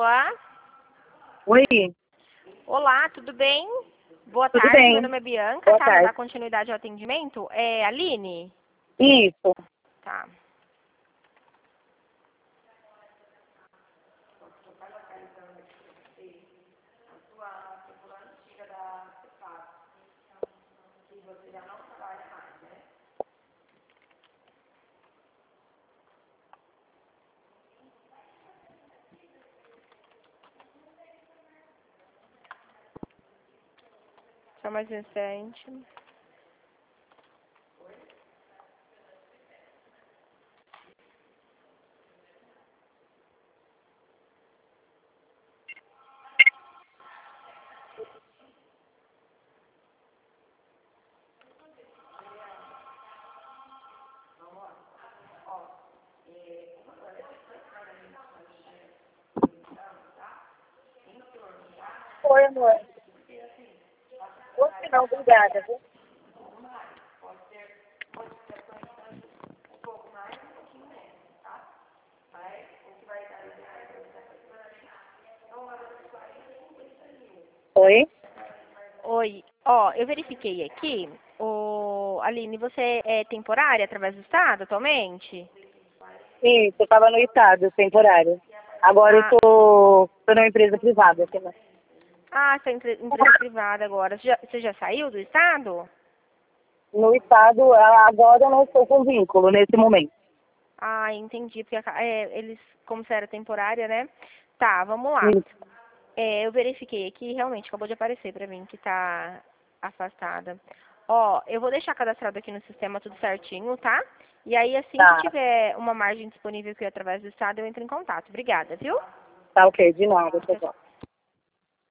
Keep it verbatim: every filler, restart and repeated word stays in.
Oi. Olá, tudo bem? Boa Tudo tarde, bem. meu nome é Bianca, Boa tá? Vou tarde. dar continuidade ao atendimento. É Aline? Isso. Tá. Só mais um instante. Oi, amor. Hoje não, obrigada. Viu? Oi. Oi. Ó, eu verifiquei aqui. O Aline, você é temporária através do Estado atualmente? Isso, eu estava no estado temporário. Agora eu Ah, tô, tô numa empresa privada. Aqui, né? ah você é empre- empresa privada agora. Você já, você já saiu do Estado? No estado, agora eu não estou com vínculo nesse momento. Ah, entendi. Porque aca- é, eles, como você era temporária, né? Tá, vamos lá. Isso. É, eu verifiquei aqui, realmente acabou de aparecer pra mim que tá afastada. Ó, eu vou deixar cadastrado aqui no sistema tudo certinho, tá? E aí, assim que Tá, tiver uma margem disponível aqui através do Estado, eu entro em contato. Obrigada, viu? tá ok, de nada, Tchau, tá tchau. bom.